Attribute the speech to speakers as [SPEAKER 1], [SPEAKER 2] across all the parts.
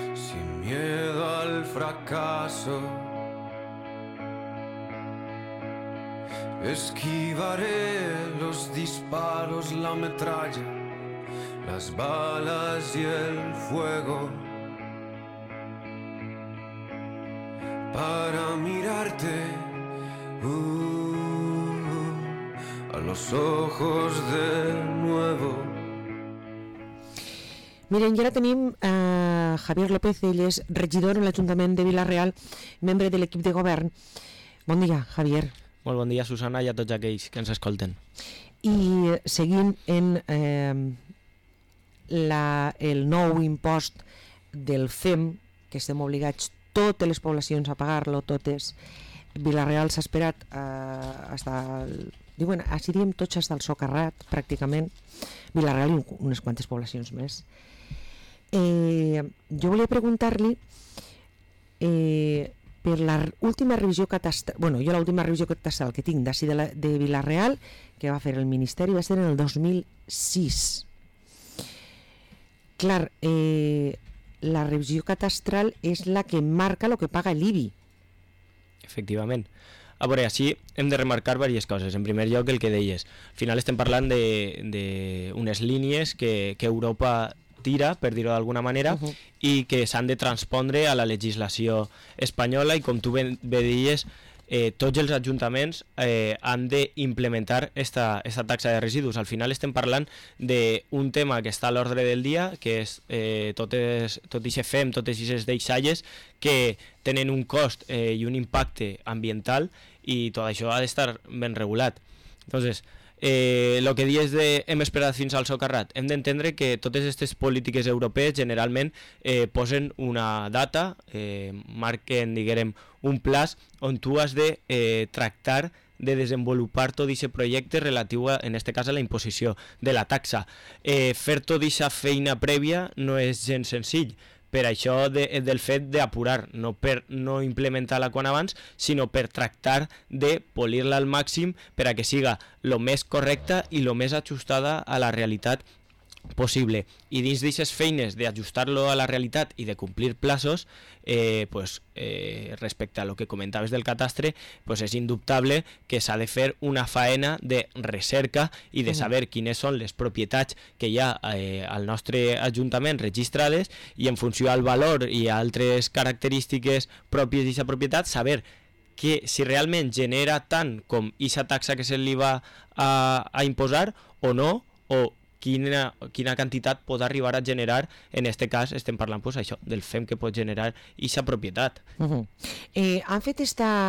[SPEAKER 1] sin miedo al fracaso. Esquivaré los disparos, la metralla, las balas y el fuego, para mirarte a los ojos de nuevo.
[SPEAKER 2] Miren, ja ara tenim Javier López, ell és regidor en l'Ajuntament de Vila-real, membre de l'equip de govern. Bon dia, Javier.
[SPEAKER 3] Molt bon dia, Susana, i a tots aquells que ens escolten.
[SPEAKER 2] I seguint en el nou impost del FEM, que estem obligats totes les poblacions a pagar-lo, totes, Vila-real s'ha esperat diuen, així diem tots fins al Socarrat, pràcticament, Vila-real i unes quantes poblacions més. Jo volia preguntar-li per l'última revisió catastral, jo l'última revisió catastral que tinc d'ací de Vila-real, que va fer el Ministeri, va ser en el 2006. Clar, la revisió catastral és la que marca el que paga l'IBI.
[SPEAKER 3] Efectivament. A veure, així hem de remarcar diverses coses. En primer lloc, el que deies. Al final estem parlant d'unes línies que Europa tira, per dir-ho d'alguna manera, i que s'han de transpondre a la legislació espanyola, i com tu bé deies, tots els ajuntaments han d'implementar esta taxa de residus. Al final estem parlant d'un tema que està a l'ordre del dia, que és tot i FEM, totes aquestes deixalles que tenen un cost i un impacte ambiental, i tot això ha d'estar ben regulat. Entonces, el que dius de hem esperat fins al socarrat, hem d'entendre que totes aquestes polítiques europees generalment posen una data, marquen, diguem, un plaç on tu has de tractar de desenvolupar tot aquest projecte relatiu en aquest cas a la imposició de la taxa. Fer tota aquesta feina prèvia no és gens senzill. Per això del fet d'apurar, no per no implementar-la quan abans, sinó per tractar de polir-la al màxim per a que siga el més correcta i el més ajustada a la realitat possible. I dins d'aquestes feines d'ajustar-lo a la realitat i de complir plaços, respecte a lo que comentaves del catastre, és indubtable que s'ha de fer una faena de recerca i de saber quines són les propietats que hi ha al nostre ajuntament registrades, i en funció al valor i a altres característiques pròpies d'aquesta propietat, saber que si realment genera tant com aquesta taxa que se li va a imposar o no, o quina quantitat pot arribar a generar. En aquest cas estem parlant això, del FEM que pot generar aquesta propietat.
[SPEAKER 2] Han fet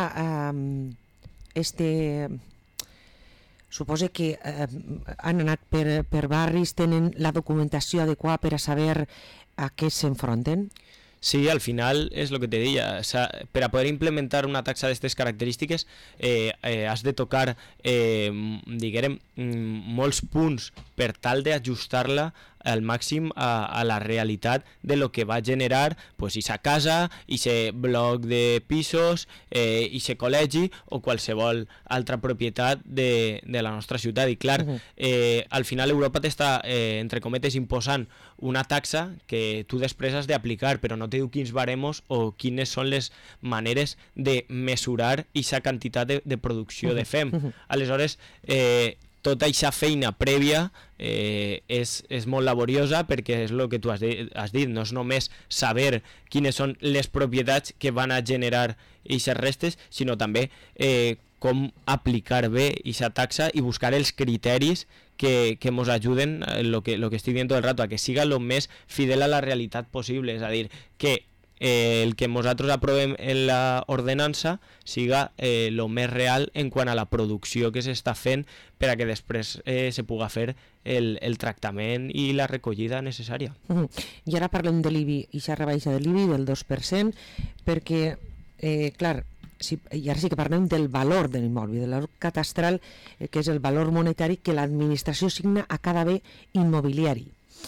[SPEAKER 2] suposo que han anat per barris, tenen la documentació adequada per a saber a què s'enfronten?
[SPEAKER 3] Sí, al final és el que te deia, per a poder implementar una taxa d'aquestes característiques has de tocar, diguem, molts punts per tal d'ajustar-la al màxim a la realitat de lo que va generar aquesta casa, aquest bloc de pisos, aquest col·legi o qualsevol altra propietat de la nostra ciutat. I clar, al final Europa t'està, entre cometes, imposant una taxa que tu després has d'aplicar, però no te diu quins baremos o quines són les maneres de mesurar aquesta quantitat de producció de FEM. Aleshores, tota aquesta feina prèvia és molt laboriosa, perquè és el que tu has dit, no és només saber quines són les propietats que van a generar aquestes restes, sinó també com aplicar bé aquesta taxa i buscar els criteris que ens ajuden, el que estic dient tot el rato, a que siga el més fidel a la realitat possible, és a dir, que el que nosaltres aprovem en l'ordenança siga el més real en quant a la producció que s'està fent, per a que després se pugui fer el tractament i la recollida necessària.
[SPEAKER 2] I ara parlem de l'IBI, i aquesta rebaixa de l'IBI del 2%, perquè, clar, i ara sí que parlem del valor de l'immoble, del valor catastral, que és el valor monetari que l'administració assigna a cada bé immobiliari.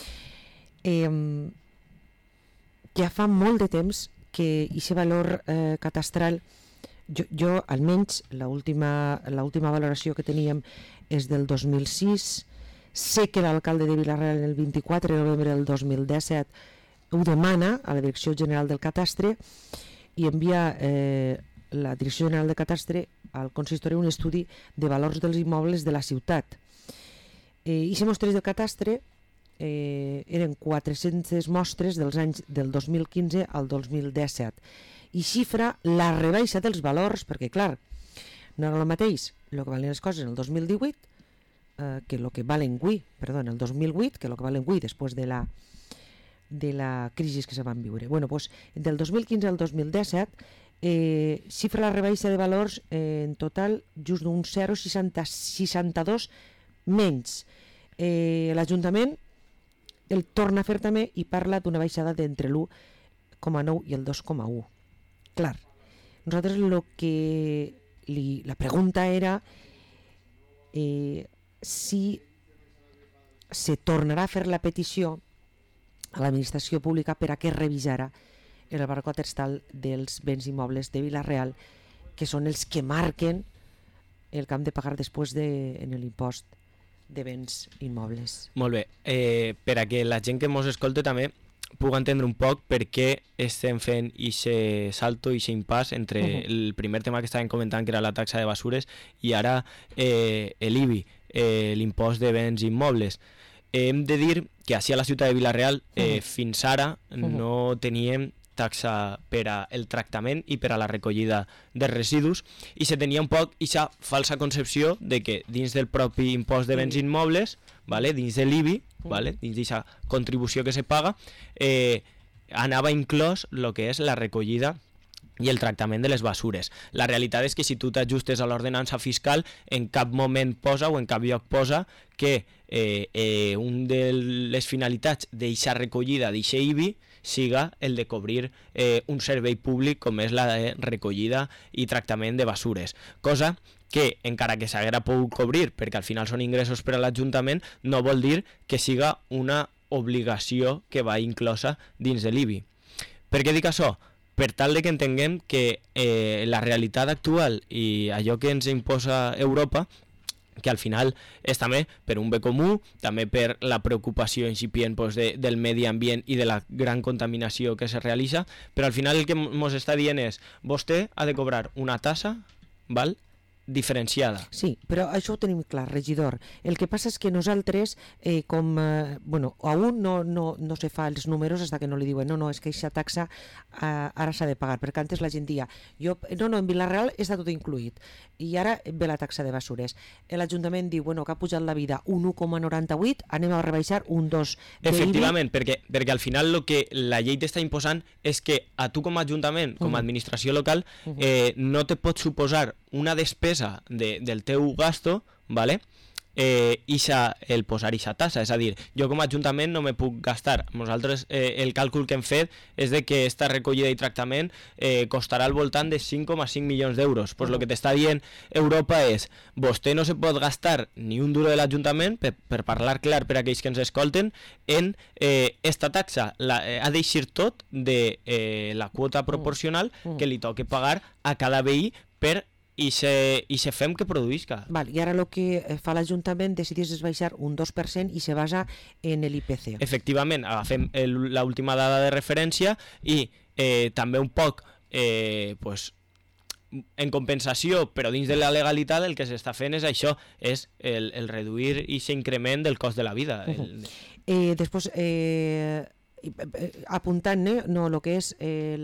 [SPEAKER 2] Ja fa molt de temps que aquest valor catastral, jo almenys l'última valoració que teníem és del 2006, sé que l'alcalde de Vila-real el 24 de novembre del 2017 ho demana a la Direcció General del Catastre i envia la Direcció General del Catastre al consistori un estudi de valors dels immobles de la ciutat. I les mostres del Catastre eren 400 mostres dels anys del 2015 al 2017 i xifra la rebaixa dels valors, perquè clar, no era el mateix el que valen les coses en el 2018 que el que valen avui, en el 2008, que el que valen avui després de la crisi que se van viure. Bueno, doncs, del 2015 al 2017 xifra la rebaixa de valors en total just d'un 0,62 menys. L'Ajuntament el torna a fer també i parla d'una baixada d'entre l'1,9 i el 2,1. Clar, nosaltres la pregunta era si se tornarà a fer la petició a l'administració pública per a que revisara el marc catastral dels béns immobles de Vila-real, que són els que marquen el que hem de pagar després en l'impost de béns immobles.
[SPEAKER 3] Molt bé, per a que la gent que ens escolta també puc entendre un poc per què estem fent aquest salto i aquest impàs entre el primer tema que estàvem comentant, que era la taxa de basures, i ara l'IBI, l'impost de béns immobles. Hem de dir que així a la ciutat de Vila-real fins ara no teníem taxa per al tractament i per a la recollida de residus i se tenia un poc aquesta falsa concepció de que dins del propi impost de béns immobles, dins de l'IBI, dins d'aquesta contribució que se paga, anava inclòs el que és la recollida i el tractament de les basures. La realitat és que si tu t'ajustes a l'ordenança fiscal, en cap moment posa o en cap lloc posa que un de les finalitats d'aquesta recollida, d'aquest IBI, siga el de cobrir un servei públic com és la de recollida i tractament de basures. Cosa que, encara que s'haguera pogut cobrir, perquè al final són ingressos per a l'Ajuntament, no vol dir que siga una obligació que va inclosa dins de l'IBI. Per què dic això? Per tal de que entenguem que la realitat actual i allò que ens imposa Europa, que al final és també per un bé comú, també per la preocupació incipient del medi ambient i de la gran contaminació que se realitza, però al final el que ens està dient és vostè ha de cobrar una tassa, diferenciada.
[SPEAKER 2] Sí, però això ho tenim clar, regidor. El que passa és que nosaltres, aún no se fa els números fins que no li diuen no, és que aquesta taxa ara s'ha de pagar, perquè antes la gent dia en Vila-real està tot incluït i ara ve la taxa de basures. L'Ajuntament diu que ha pujat la vida un 1,98, anem a rebaixar un 2.
[SPEAKER 3] Efectivament, perquè al final el que la llei t'està imposant és que a tu com a Ajuntament, com a administració local, no te pot suposar una despesa del teu gasto, el posar aquesta tassa, és a dir, jo com a Ajuntament no me puc gastar. Nosaltres el càlcul que hem fet és de que esta recollida i tractament costarà al voltant de 5,5 milions d'euros. Pues lo que t'està dient Europa és vostè no se pot gastar ni un duro de l'Ajuntament, per parlar clar per a aquells que ens escolten, en esta taxa. Ha d'eixir tot de la quota proporcional que li toqui pagar a cada veí per i se fem que produïsca.
[SPEAKER 2] I ara el que fa l'Ajuntament decidís és baixar un 2% i se basa en l'IPC.
[SPEAKER 3] Efectivament, agafem l'última dada de referència i també un poc en compensació, però dins de la legalitat el que s'està fent és això, és el reduir aquest increment del cost de la vida.
[SPEAKER 2] Després, apuntant el que és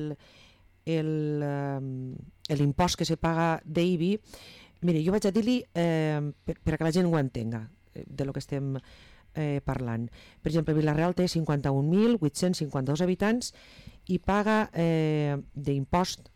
[SPEAKER 2] l'impost que se paga d'IBI, mire, jo vaig a dir-li perquè la gent ho entenga de lo que estem parlant. Per exemple, Vila-real té 51.852 habitants i paga d'impost,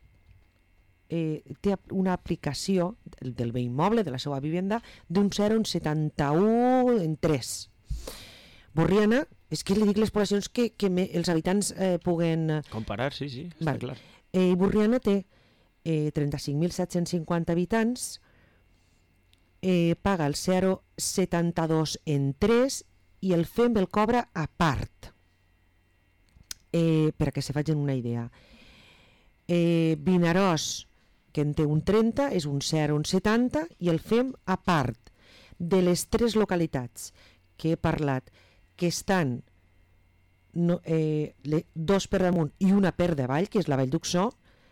[SPEAKER 2] té una aplicació del bé immoble, de la seva vivenda, d'un 0,71 en 3. Borriana, és que li dic les poblacions que els habitants puguen
[SPEAKER 3] comparar, sí, està clar.
[SPEAKER 2] Borriana té 35.750 habitants, paga el 0,72 en 3 i el FEM el cobra a part, per a que se facin una idea. Vinaròs, que en té un 30, és un 0,70 i el FEM a part. De les 3 localitats que he parlat que estan dos per damunt i una per davall, que és la Vall d'Uxó,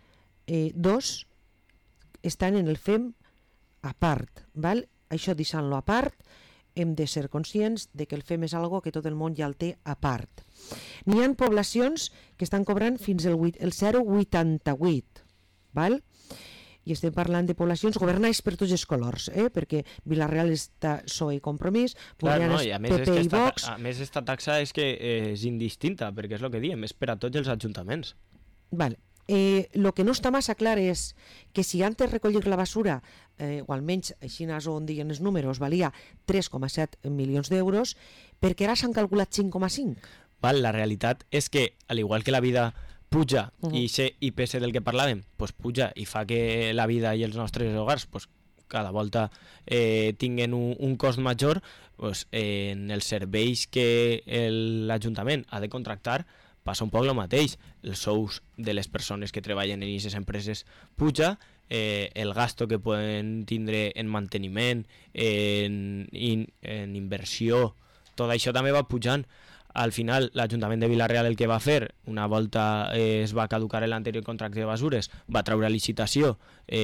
[SPEAKER 2] dos estan en el FEM a part, val? Això deixant-lo a part, hem de ser conscients de que el FEM és algo que tot el món ja el té a part. N'hi ha poblacions que estan cobrant fins el 0,88, val? I estem parlant de poblacions governades per tots els colors, perquè Vila-real està PSOE i Compromís, Borriana és PP i Vox.
[SPEAKER 3] A més, aquesta taxa és que és indistinta, perquè és el que diem, és per a tots els ajuntaments.
[SPEAKER 2] Vale. El que no està massa clar és que si antes recollir la basura, o almenys així on diuen els números, valia 3,7 milions d'euros, perquè ara s'han calculat 5,5.
[SPEAKER 3] La realitat és que, al igual que la vida puja i ser IPC del que parlàvem, pues puja i fa que la vida i els nostres hogars pues, cada volta tinguen un cost major, pues, en els serveis que l'Ajuntament ha de contractar passa un poc el mateix. Els sous de les persones que treballen en aquestes empreses puja, el gasto que poden tindre en manteniment, en inversió, tot això també va pujant. Al final, l'Ajuntament de Vila-real el que va fer, una volta es va caducar l'anterior contracte de basures, va treure a licitació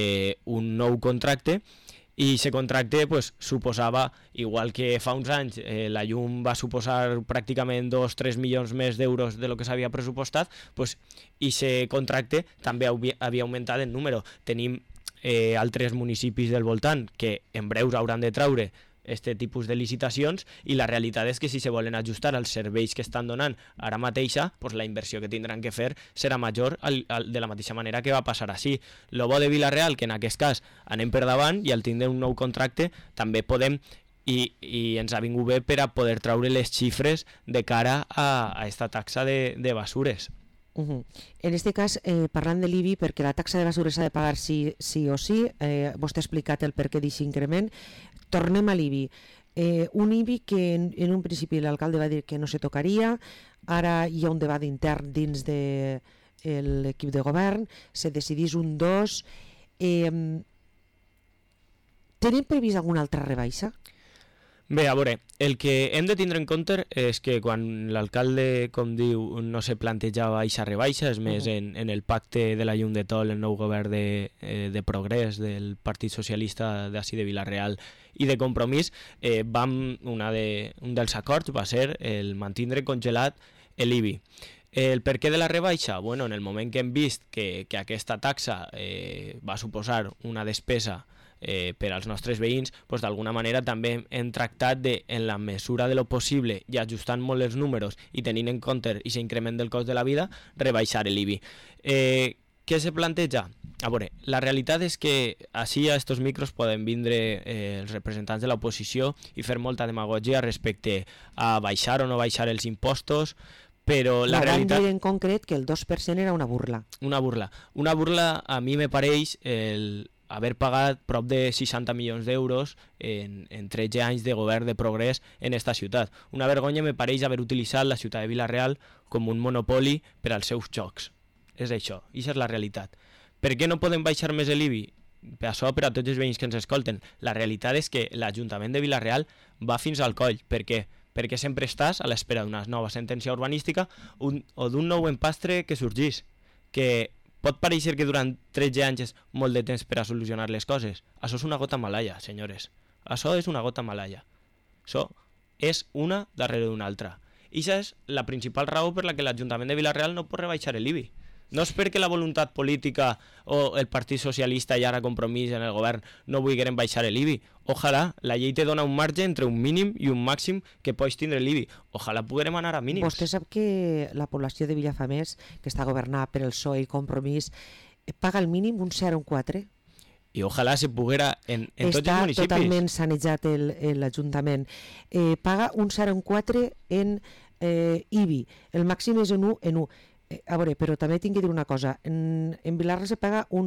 [SPEAKER 3] un nou contracte, i aquest contracte pues, suposava, igual que fa uns anys la llum va suposar pràcticament 2-3 milions més d'euros de lo que s'havia pressupostat, pues, i aquest contracte també havia augmentat en número. Tenim altres municipis del voltant que en breus hauran de treure este tipus de licitacions, i la realitat és que si se volen ajustar als serveis que estan donant ara mateixa, pues la inversió que tindran que fer serà major de la mateixa manera que va passar així. Lo bo de Vila-real, que en aquest cas anem per davant i al tindre un nou contracte també podem, i ens ha vingut bé per a poder treure les xifres de cara a aquesta taxa de basures.
[SPEAKER 2] En aquest cas, parlant de l'IBI, perquè la taxa de basures s'ha de pagar sí o sí, vostè ha explicat el per què d'aquest increment. Tornem a l'IBI. Un IBI que en un principi l'alcalde va dir que no se tocaria, ara hi ha un debat intern dins de l'equip de govern, se decidís un 2. Tenim previst alguna altra rebaixa?
[SPEAKER 3] Bé, a veure, el que hem de tindre en compte és que quan l'alcalde, com diu, no se plantejava aquesta rebaixa, és més, en el pacte de la llum de Tol, el nou govern de progrés del Partit Socialista d'ací de Vila-real i de Compromís, un dels acords va ser el mantindre congelat l'IBI. El per què de la rebaixa? Bueno, en el moment que hem vist que aquesta taxa va suposar una despesa per als nostres veïns, doncs d'alguna manera també hem tractat de, en la mesura de lo possible i ajustant molt els números i tenint en compte aquest increment del cost de la vida, rebaixar l'IBI. Què se planteja? A veure, la realitat és que així a estos micros poden vindre els representants de l'oposició i fer molta demagogia respecte a baixar o no baixar els impostos, però la realitat...
[SPEAKER 2] Van dir en concret que el 2% era una burla.
[SPEAKER 3] Una burla a mi me pareix haver pagat prop de 60 milions d'euros en 13 anys de govern de progrés en esta ciutat. Una vergonya me pareix haver utilitzat la ciutat de Vila-real com un monopoli per als seus jocs. És això, això és la realitat. Per què no podem baixar més l'IBI? Per això, per a tots els veïns que ens escolten, la realitat és que l'Ajuntament de Vila-real va fins al coll. Per què? Perquè sempre estàs a l'espera d'una nova sentència urbanística o d'un nou empastre que sorgís, que pot pareixer que durant 13 anys és molt de temps per a solucionar les coses. Això és una gota malaia, senyores. Això és una gota malaia. Això és una darrere d'una altra. I això és la principal raó per la que l'Ajuntament de Vila-real no pot rebaixar l'IBI. No és perquè la voluntat política o el Partit Socialista i ara Compromís en el govern no vulguin baixar l'IBI. Ojalà, la llei te dona un marge entre un mínim i un màxim que pots tindre l'IBI. Ojalà poguérem anar a mínims.
[SPEAKER 2] Vostè sap que la població de Vilafamés, que està governada per el PSOE i Compromís, paga el mínim un 0,4?
[SPEAKER 3] I ojalà se poguera en tots els municipis.
[SPEAKER 2] Està totalment sanejat l'Ajuntament. Paga un 0,4 en IBI. El màxim és en 1 en 1. A veure, però també tinc que dir una cosa. En Vilarra se paga un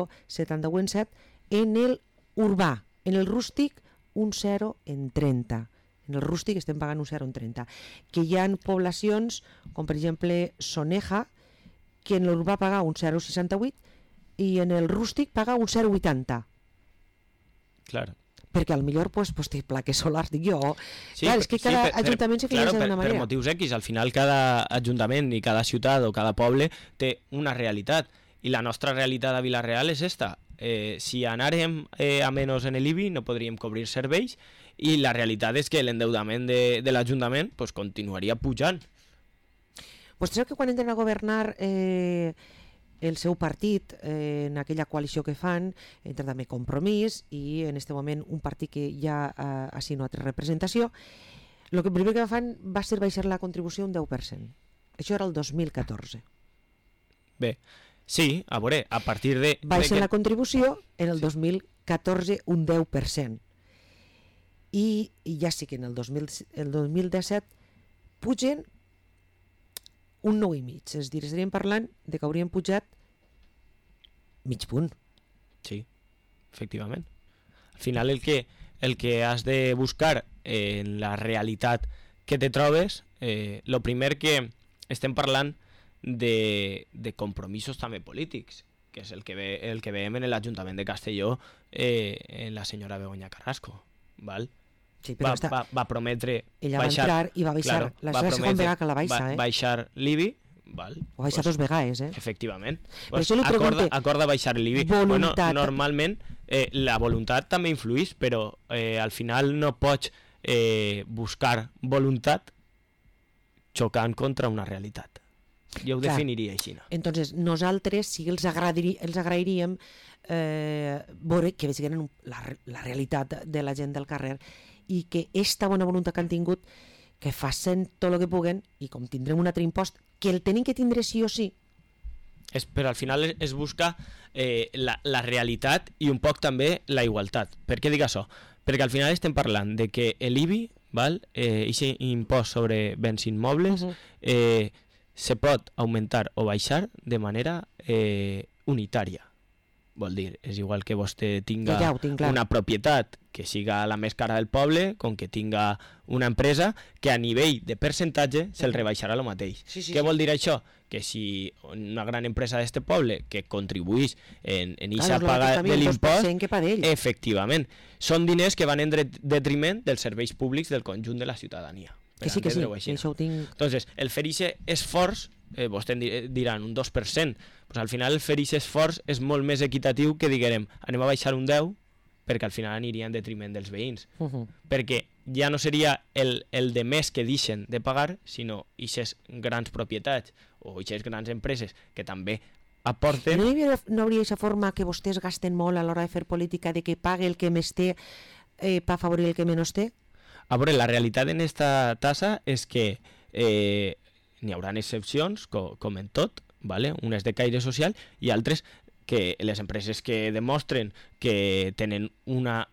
[SPEAKER 2] 0,71 en el urbà. En el rústic, un 0 en 30. En el rústic estem pagant un 0 en 30. Que hi ha poblacions, com per exemple Soneja, que en l'urbà paga un 0,68 i en el rústic paga un 0,80.
[SPEAKER 3] Clar.
[SPEAKER 2] perquè potser pues, té plaques solars, dic jo.
[SPEAKER 3] Sí,
[SPEAKER 2] clar, és que cada ajuntament se finança d'una
[SPEAKER 3] per
[SPEAKER 2] manera.
[SPEAKER 3] motius X, al final cada ajuntament i cada ciutat o cada poble té una realitat, i la nostra realitat a Vila-real és esta. Si anàrem a menys en l'IBI no podríem cobrir serveis, i la realitat és que l'endeudament de l'Ajuntament pues, continuaria pujant.
[SPEAKER 2] Vostè sap que quan entren a governar el seu partit, en aquella coalició que fan, entra també Compromís i en aquest moment un partit que ja ha signat representació, el primer que fan va ser baixar la contribució un 10%. Això era el 2014.
[SPEAKER 3] Bé, sí, a veure, a partir de...
[SPEAKER 2] Baixen la contribució en el 2014 un 10%. I ja sí que en el 2017 pugen un 9,5. És a dir, estaríem parlant de que haurien pujat mig punt.
[SPEAKER 3] Sí, efectivament. Al final el que has de buscar en la realitat que te trobes, lo primer que estem parlant de compromisos també polítics, que és el que veiem en l'Ajuntament de Castelló en la senyora Begoña Carrasco, val?
[SPEAKER 2] Sí, però
[SPEAKER 3] va prometre
[SPEAKER 2] ella va entrar i va baixar, claro, la segona vegada que la baixa,
[SPEAKER 3] baixar l'IBI, val?
[SPEAKER 2] O baixar dos vegades,
[SPEAKER 3] Efectivament.
[SPEAKER 2] Pues,
[SPEAKER 3] acorda baixar l'IBI. Bueno, normalment la voluntat també influïx, però al final no pots buscar voluntat xocant contra una realitat. Jo ho definiria així.
[SPEAKER 2] Entonces, nosaltres sí els agrairíem veure que vegin la realitat de la gent del carrer i que esta bona voluntat que han tingut que facin tot el que puguen, i com tindrem un altre impost que el tenim que tindre sí o sí,
[SPEAKER 3] però al final es busca la realitat i un poc també la igualtat. Per què dic això? Perquè al final estem parlant de que l'IBI, aquest impost sobre béns immobles, se pot augmentar o baixar de manera unitària. Vol dir, és igual que vostè tinga una propietat que siga la més cara del poble, com que tinga una empresa que a nivell de percentatge se'l rebaixarà el mateix. Què vol dir això? Que si una gran empresa d'este poble que contribuís en eixa paga de l'impost, efectivament, són diners que van en detriment dels serveis públics del conjunt de la ciutadania.
[SPEAKER 2] Que sí, això ho tinc.
[SPEAKER 3] Entonces, el fer aquest esforç, vostè diran un 2%, pues al final el fer aquest esforç és molt més equitatiu que diguem, anem a baixar un 10, perquè al final aniria en detriment dels veïns. Perquè ja no seria el de més que deixen de pagar, sinó aquestes grans propietats o aquestes grans empreses que també aporten...
[SPEAKER 2] No hauria aquesta forma que vostès gasten molt a l'hora de fer política, de que pague el que més té per afavorir el que menys té?
[SPEAKER 3] A veure, la realitat en esta tassa és que n'hi haurà excepcions, com en tot, unes de caire social i altres que les empreses que demostren que tenen una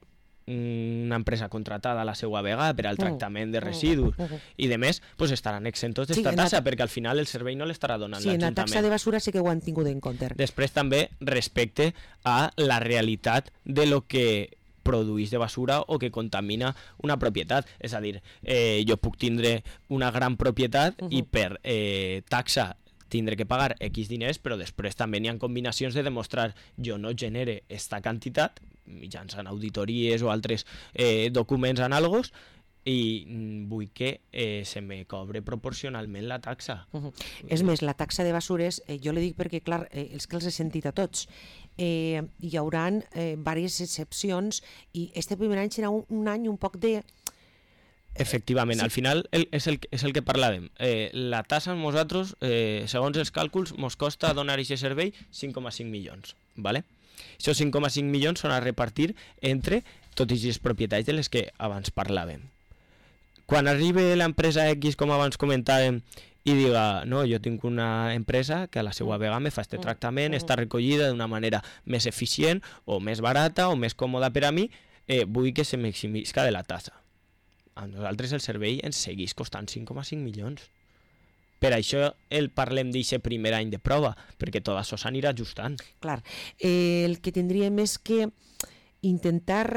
[SPEAKER 3] empresa contratada a la seva vegada per al tractament de residus i de més, pues estaran exentos d'esta tassa, perquè al final el servei no l'estarà donant l'Ajuntament.
[SPEAKER 2] Sí, en la taxa de basura sí que ho han tingut en compte.
[SPEAKER 3] Després també respecte a la realitat de lo que produeix de basura o que contamina una propietat. És a dir, jo puc tindre una gran propietat i per taxa tindré que pagar X diners, però després també n'hi ha combinacions de demostrar jo no genere esta quantitat mitjançant auditories o altres documents anàlogos i vull que se me cobre proporcionalment la taxa.
[SPEAKER 2] És més, la taxa de basures, jo li dic perquè, clar, els que els he sentit a tots, hi haurà diverses excepcions i este primer any serà un any un poc de...
[SPEAKER 3] Efectivament, al final és el que parlàvem. La tassa amb nosaltres, segons els càlculs, ens costa donar aquest servei 5,5 milions. Aquests 5,5 milions són a repartir entre totes les propietats de les que abans parlàvem. Quan arribi l'empresa X, com abans comentàvem, i diga, no, jo tinc una empresa que a la seva vegada me fa este tractament, està recollida d'una manera més eficient o més barata o més còmoda per a mi, vull que se maximisca de la tassa. A nosaltres el servei ens segueix costant 5,5 milions. Per això el parlem d'aquest primer any de prova, perquè tot això s'anirà ajustant.
[SPEAKER 2] Clar, el que tindríem és que intentar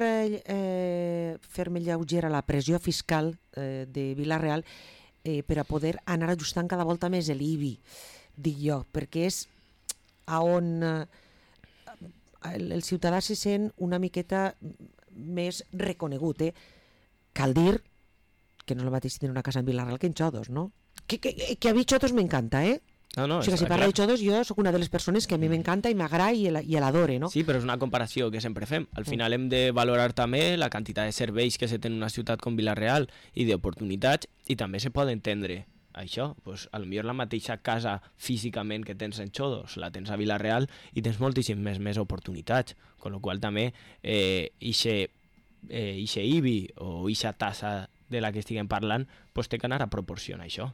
[SPEAKER 2] fer-me lleugera la pressió fiscal de Vila-real per a poder anar ajustant cada volta més l'IBI, dic jo, perquè és on el ciutadà se sent una miqueta més reconegut, Cal dir que no és el mateix tenir una casa en Vila-real que en Xodos, no? Que a mi Xodos m'encanta,
[SPEAKER 3] No,
[SPEAKER 2] o sigui, si parla de Xodos, jo sóc una de les persones que a mi m'encanta i m'agrada i l'adore, no?
[SPEAKER 3] Sí, però és una comparació que sempre fem. Al final hem de valorar també la quantitat de serveis que se té en una ciutat com Vila-real i d'oportunitats, i també se pot entendre això. Pues, a lo millor la mateixa casa físicament que tens en Xodos la tens a Vila-real i tens moltíssimes més oportunitats, con lo qual també ixe IBI o ixa tassa de la que estiguem parlant pues té que anar a proporcionar això.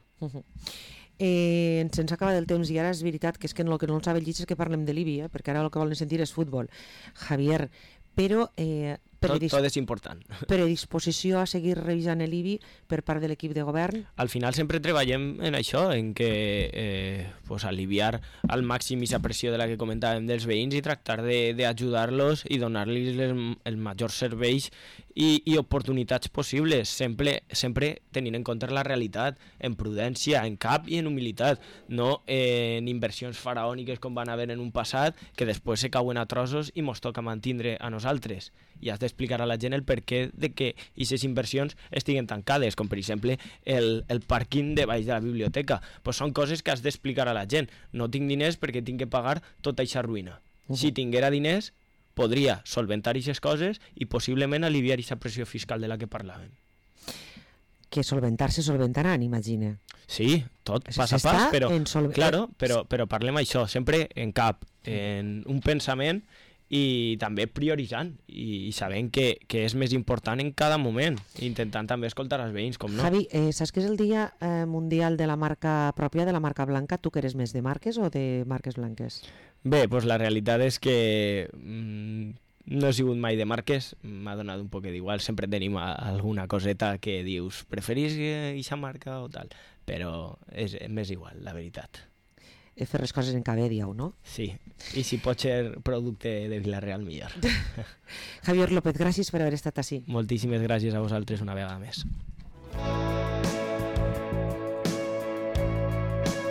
[SPEAKER 2] Se'ns acaba del temps i ara és veritat que és que el que no els sabe el llit és que parlem de l'IBI, perquè ara el que volen sentir és futbol, Javier, però
[SPEAKER 3] tot és important.
[SPEAKER 2] predisposició a seguir revisant l'IBI per part de l'equip de govern?
[SPEAKER 3] Al final sempre treballem en això, en que pues, aliviar al màxim aquesta pressió de la que comentàvem dels veïns i tractar d'ajudar-los i donar-los els majors serveis i oportunitats possibles, sempre tenint en compte la realitat, en prudència, en cap i en humilitat, no en inversions faraòniques com van haver en un passat que després se cauen a trossos i mos toca mantindre a nosaltres. I has d'explicar a la gent el perquè de que aquestes inversions estiguen tancades, com per exemple el pàrquing de baix de la biblioteca. Pues són coses que has d'explicar a la gent. No tinc diners perquè tinc que pagar tota aquesta ruïna. Si tinguera diners, podria solventar aquestes coses i possiblement aliviar aquesta pressió fiscal de la que parlàvem.
[SPEAKER 2] Que solventar-se solventaran, imagina.
[SPEAKER 3] Sí, tot pas a pas, però parlem això, sempre en cap, en un pensament i també prioritzant i sabent que és més important en cada moment, intentant també escoltar els veïns, com no.
[SPEAKER 2] Javi, saps que és el dia mundial de la marca pròpia, de la marca blanca? Tu que eres més de marques o de marques blanques?
[SPEAKER 3] Bé, doncs la realitat és que no he sigut mai de marques, m'ha donat un poc d'igual, sempre tenim alguna coseta que dius preferís aquesta marca o tal, però m'és igual, la veritat.
[SPEAKER 2] Fer les coses en cabé, dieu, no?
[SPEAKER 3] Sí, i si pot ser producte de Vila-real, millor.
[SPEAKER 2] Javier López, gràcies per haver estat ací.
[SPEAKER 3] Moltíssimes gràcies a vosaltres una vegada més.